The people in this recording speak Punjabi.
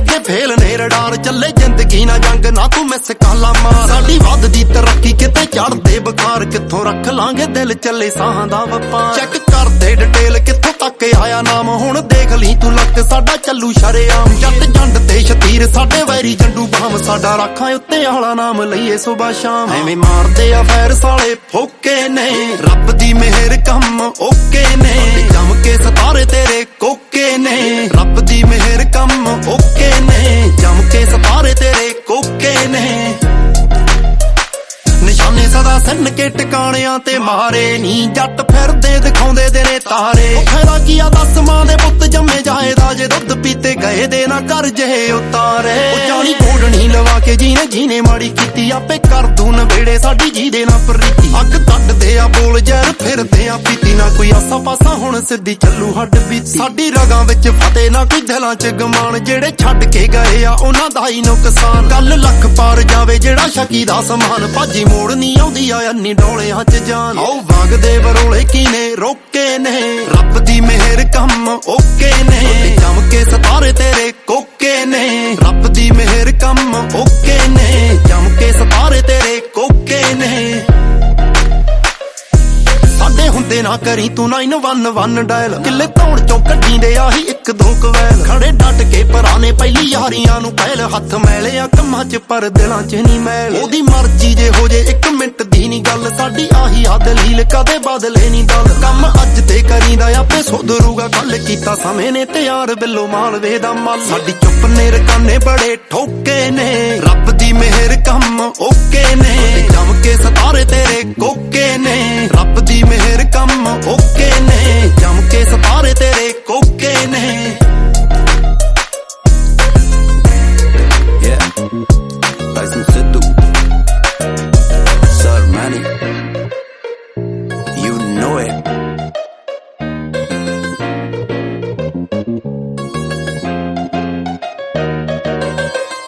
ਅੱਗੇ ਫੇਲ ਨੇ ਰਡਾਰ ਚੱਲੇ ਜ਼ਿੰਦਗੀ ਨਾ ਜੰਗ ਨਾ ਤੂੰ ਮਿਸ ਕਾਲਾ ਮਾਰ ਸਾਡੀ ਵੱਧਦੀ ਤਰੱਕੀ ਕਿਤੇ ਚੜਦੇ ਬੁਖਾਰ ਕਿੱਥੋਂ ਰੱਖ ਲਾਂਗੇ ਦਿਲ ਚੱਲੇ ਸਾਹਾਂ ਦਾ ਵਪਾਰ ਚੈੱਕ ਕਰਦੇ ਡਿਟੇਲ ਕਿੱਥੋਂ ਤੱਕ ਆਇਆ ਨਾਮ ਹੁਣ ਦੇਖ ਲਈ ਤੂੰ ਲੱਕ ਸਾਡਾ ਚੱਲੂ ਸ਼ਰੇਆਮ ਜੱਟ ਜੰਡ ਤੇ ਸ਼ਤੀਰ ਸਾਡੇ ਵੈਰੀ ਜੰਡੂ ਬਾਮ ਸਾਡਾ ਰੱਖਾਂ ਉੱਤੇ ਆਲਾ ਨਾਮ ਲਈਏ ਸੁਬਾ ਸ਼ਾਮ ਐਵੇਂ ਮਾਰਦੇ ਆ ਫੈਰ ਸਾਲੇ ਫੋਕੇ ਨੇ ਰੱਬ ਦੀ ਮਿਹਰ ਕੰਮ ਓਕੇ ਨੇ ਜਮ ਕੇ ਸਤਾਰੇ ਤੇਰੇ ਕੋਕੇ ਨੇ ਰੱਬ ਦੀ ਮਿਹਰ ਕੰਮ ਓਕੇ ਨੇ ਜਮ ਕੇ ਸਤਾਰੇ ਤੇਰੇ ਕੋਕੇ ਨੇ ਨਿਸ਼ਾਨੇ ਸਦਾ ਸੰਨ ਕੇ ਟਿਕਾਣਿਆਂ ਤੇ ਮਾਰੇ ਨੀ ਜੱਟ ਫਿਰਦੇ ਦਿਖਾਉਂਦੇ ਦੇ ਨੇ ਤਾਰੇ ਫਾਇਦਾ ਕੀ ਆ ਦਸ ਮਾਂ ਦੇ ਪੁੱਤ ਜੰਮੇ ਜਾਏਦਾ ਜੇ ਦੁੱਧ ਪੀਤੇ ਗਏ ਦੇ ਨਾ ਕਰ ਜਿਹੇ ਉਤਾਰੇ ਉਹ ਜਾਣੀ ਕੋੜਣੀ ਲਵਾ ਕੇ ਜੀਨੇ ਮਾੜੀ ਕੀਤੀ ਆਪੇ ਕਰ ਦੂ ਨਵੇੜੇ ਸਾਡੀ ਜੀ ਦੇ ਨਾ ਪ੍ਰੀਤੀ ਅੱਗ ਕੱਢਦੇ ਆ ਬੋਲ ਜ਼ਹਿਰ ਫਿਰਦੇ ਆ ਪੀਤੀ ਨਾ ਕੋਈ ਆਸਾ ਪਾਸਾ ਹੁਣ ਸਿੱਧੀ ਚੱਲੂ ਹੱਡ ਬੀਤੀ ਸਾਡੀ ਰਗਾਂ ਵਿੱਚ ਫਤਿਹ ਨਾ ਕੋਈ ਦਿਲਾਂ 'ਚ ਗਮਾਨ ਜਿਹੜੇ ਛੱਡ ਕੇ ਗਏ ਆ ਉਹਨਾਂ ਦਾ ਹੀ ਨੁਕਸਾਨ ਗੱਲ ਲੱਖ ਪਾਰ ਜਾਵੇ ਜਿਹੜਾ ਸ਼ਕੀ ਦਾ ਸਮਾਨ ਭਾਜੀ ਮੋੜ ਨਹੀਂ ਆਉਂਦੀ ਆ ਅੰਨੀ ਡੋਲਿਆਂ 'ਚ ਜਾਨ ਆਓ ਵਗਦੇ ਬਰੋਲੇ ਕੀਨੇ ਰੋਕੇ ਨੇ ਰੱਬ ਦੀ ਮਿਹਰ ਕੰਮ ਓਕੇ ਨੇ ਜਮ ਕੇ ਸਤਾਰੇ ਤੇਰੇ ਕੋਕੇ ਨੇ ਰੱਬ ਦੀ ਮਿਹਰ ਕੰਮ ਓਕੇ ਨੇ ਜਮ ਕੇ ਸਤਾਰੇ ਤੇਰੇ ਕੋਕੇ ਨੇ ਸਾਡੇ ਹੁੰਦੇ ਨਾ ਕਰੀ ਤੂੰ 911 ਡਾਇਲ ਕਿੱਲੇ ਧੌਣ ਚੋਂ ਕੱਢੀਂਦੇ ਆਹੀ ਇੱਕ ਦੋ ਕਵੈਲ ਖੜੇ ਡਟ ਕੇ ਪੁਰਾਣੇ ਪਹਿਲੀ ਯਾਰੀਆਂ ਨੂੰ ਪਹਿਲ ਹੱਥ ਮੈਲੇ ਆ ਕੰਮਾਂ 'ਚ ਪਰ ਦਿਲਾਂ 'ਚ ਨਹੀਂ ਮੈਲ ਉਹਦੀ ਮਰਜ਼ੀ ਜੇ ਹੋ ਜੇ 1 ਮਿੰਟ ਦੀ ਨਹੀਂ ਗੱਲ ਸਾਡੀ ਆਹੀ ਆ ਦਲੀਲ ਕਦੇ ਬਦਲੇ ਨਹੀਂ ਦਲ ਕੰਮ ਅੱਜ ਤੇ ਕਰੀਂਦਾ ਆਪੇ ਸੁਧਰੂਗਾ ਕੱਲ ਕੀਤਾ ਸਮੇਂ ਨੇ ਤਿਆਰ ਬਿੱਲੋ ਮਾਲਵੇ ਦਾ ਮੱਲ ਸਾਡੀ ਚੁੱਪ ਨੇ ਰਕਾਨੇ ਬੜੇ ਠੋਕੇ ਨੇ ਰੱਬ ਦੀ ਮਿਹਰ ਕੰਮ